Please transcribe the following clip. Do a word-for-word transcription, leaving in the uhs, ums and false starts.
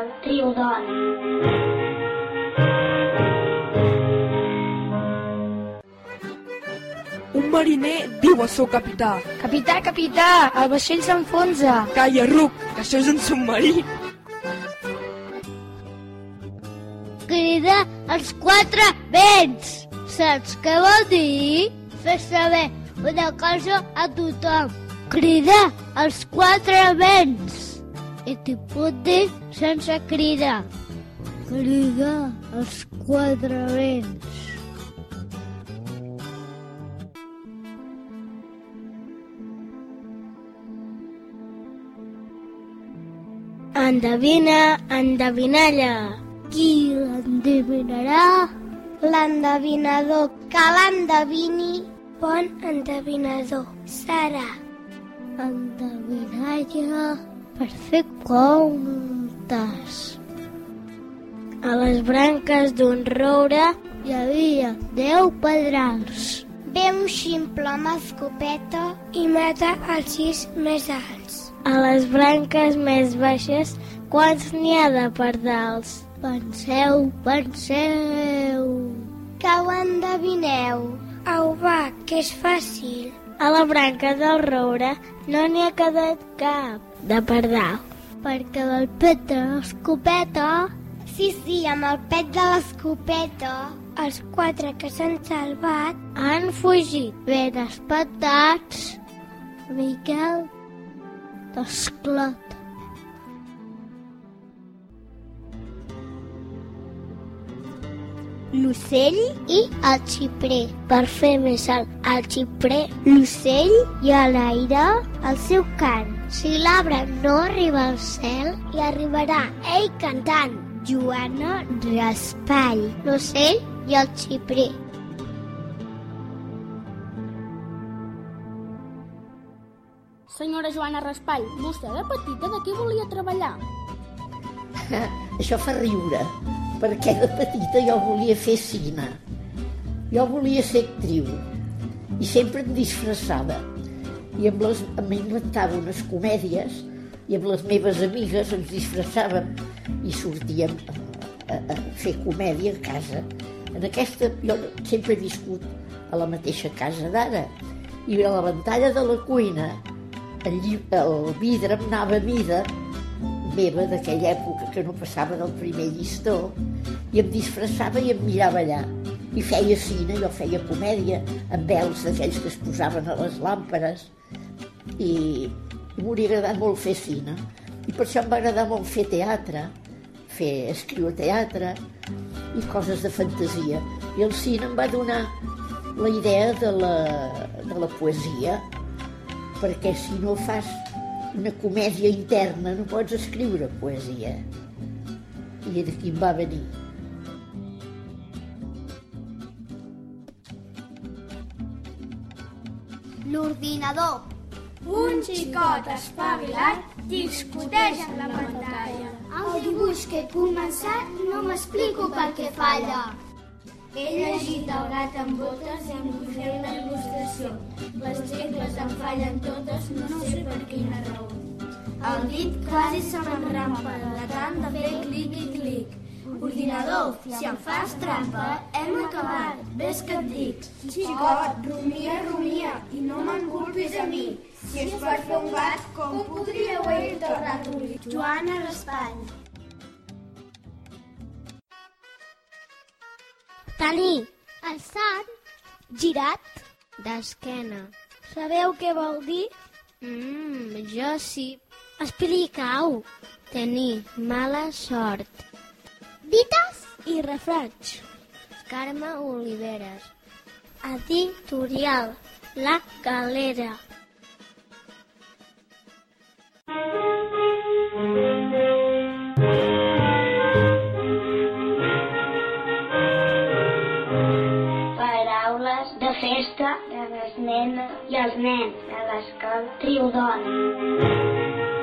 l'escola Trio Dona. Un mariner diu al seu capità: Capità, capità, el vaixell s'enfonsa. Calla, ruc, que això és un submarí. Crida els quatre vents. Saps què vol dir? Fer saber una cosa a tothom. Crida els quatre vents. I t'hi puc dir sense cridar. Crida els quatre vents. Endevina, endevinalla. Qui l'endevinarà? L'endevinador que l'endevini, bon endevinador serà. Endevinalla per fer comptes. A les branques d'un roure hi havia deu pedrals. ve un ximple amb escopeta i mata els sis més alts. A les branques més baixes, quants n'hi ha de pardals? Penseu, penseu. Que ho endevineu. Au, va, que és fàcil. A la branca del roure no n'hi ha quedat cap de pardal. Perquè del pet de l'escopeta... Sí, sí, amb el pet de l'escopeta. Els quatre que s'han salvat han fugit ben espantats. Miquel d'Esclot. L'ocell i el xiprer. Per fer més alt el xiprer, l'ocell i a l'aire el seu cant. Si l'arbre no arriba al cel, hi arribarà ell cantant. Joana Raspall, l'ocell i el xiprer. Senyora Joana Raspall, vostè de petita de què volia treballar? Això fa riure, perquè de petita jo volia fer cine. Jo volia ser actriu i sempre em disfressava. I amb les, m'inventava unes comèdies i amb les meves amigues ens disfressàvem i sortíem a, a, a fer comèdia a casa. En aquesta, jo sempre he viscut a la mateixa casa d'ara i a la pantalla de la cuina el, lli- el vidre em anava a mida meva d'aquella època que no passava del primer llistó i em disfressava i em mirava allà i feia cine, jo feia comèdia amb veus d'aquells que es posaven a les làmperes i, i m'hauria agradat molt fer cine i per això em va agradar molt fer teatre, fer escriure teatre i coses de fantasia i el cine em va donar la idea de la, de la poesia perquè si no fas una comèdia interna no pots escriure poesia i d'aquí em va venir. L'ordinador. Un xicot espavilat discuteix amb la pantalla. El dibuix que he començat no m'explico per què falla. He llegit El gat amb botes i em vull fer una il·lustració. Les lletres em fallen totes, no sé per quina raó. El dit quasi se m'enrampa de tant de fer clic i clic. Ordinador, si em fas trampa, hem acabat, ves que et dic. Xicot, rumia, rumia, i no me'n culpis a mi. Si és per fer un gat, com podria oir-te el ratolí? Joana Raspall. Tenir el sant girat d'esquena. Sabeu què vol dir? Mmm, jo sí. Explica-ho. Tenir mala sort. Dites i refranys. Carme Oliveres. Editorial La Galera. Paraules de festa de les nenes i els nens de l'escola Trio Dona.